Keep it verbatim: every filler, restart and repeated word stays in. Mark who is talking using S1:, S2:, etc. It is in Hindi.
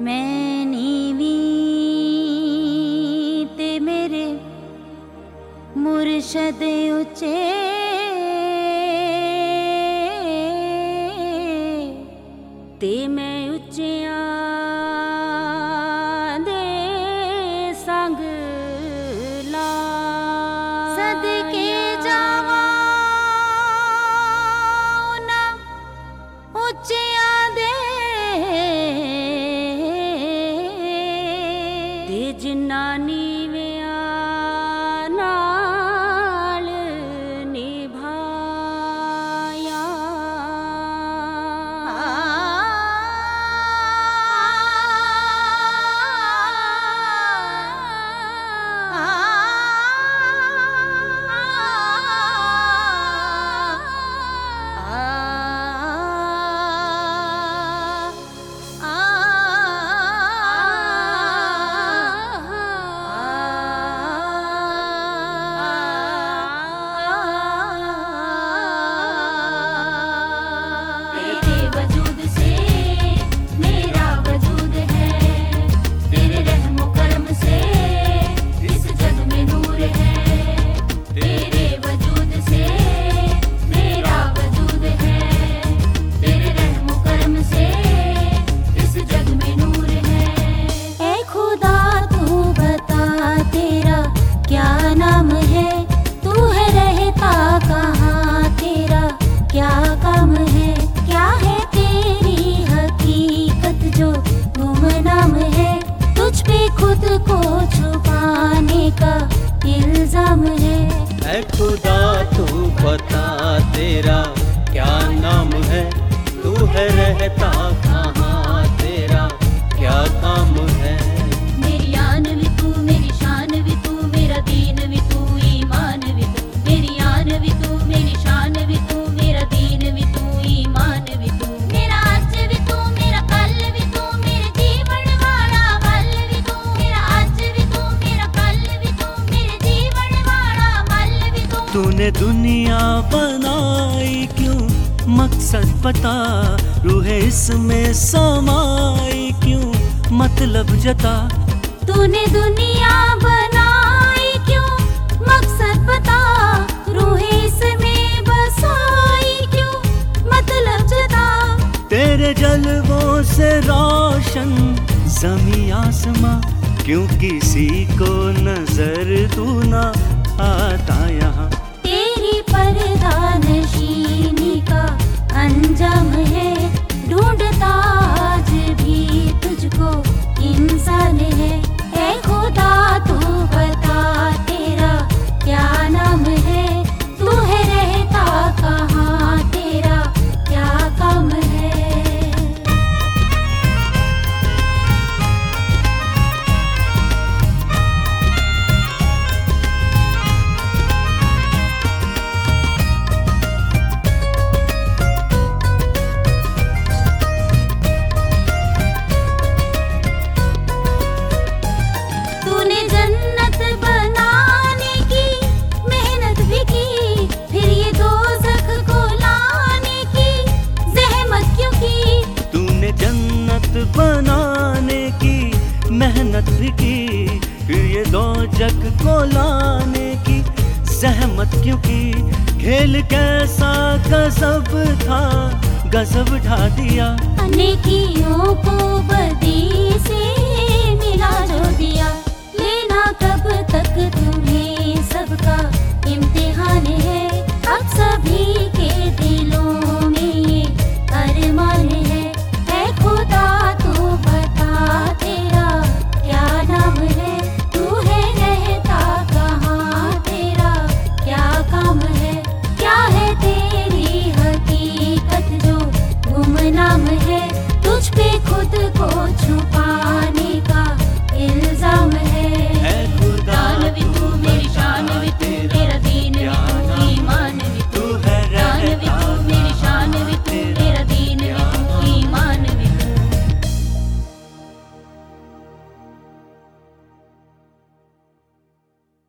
S1: मैं नीवी ते मेरे मुर्शद उचे ते मैं उच्चियां दे संग ला सदके जावां उन्हां उच्चियां दे ते जिन्ना नीवियां नाल निभाया। खुद को छुपाने का इल्जाम है।
S2: ऐ खुदा तू बता तेरा क्या नाम है, तू है रहता कहाँ, तेरा क्या काम है।
S1: मेरी आन भी तू, मेरी शान भी तू, मेरा दीन भी तू, ईमान भी तू। मेरी आन भी तू, मेरी शान भी तू, मेरा दीन भी तू, ईमान भी तू। मेरा आज भी तू, मेरा कल भी तू, मेरे जीवन वाला बल भी तू। मेरा आज भी तू, मेरा कल भी तू, मेरे जीवन वाला बल भी तू।
S2: तूने दुनिया बनाई क्यों, मकसद बता, रूह इसमें समाई क्यों, मतलब जता।
S1: तूने दुनिया बनाई क्यों, मकसद बता, रूह इसमें बसाई क्यों, मतलब जता।
S2: तेरे जलवों से रोशन ज़मीं आसमां, क्यों किसी को नजर तू ना आता यहाँ।
S1: तेरी पर्दा नशीनी का अंजाम है, ढूंढता आज भी तुझको इंसान है। ऐ खुदा तू बता तेरा क्या नाम है, तू है रहता कहाँ, तेरा क्या काम है। तूने जन्नत बनाने की मेहनत भी की, फिर ये दोज़ख को लाने की ज़हमत क्यों की।
S2: तूने जन्नत बनाने की मेहनत भी की, फिर ये दोज़ख को लाने की ज़हमत क्यों की। खेल कैसा गज़ब था, गज़ब ढा दिया।
S1: नेकियों को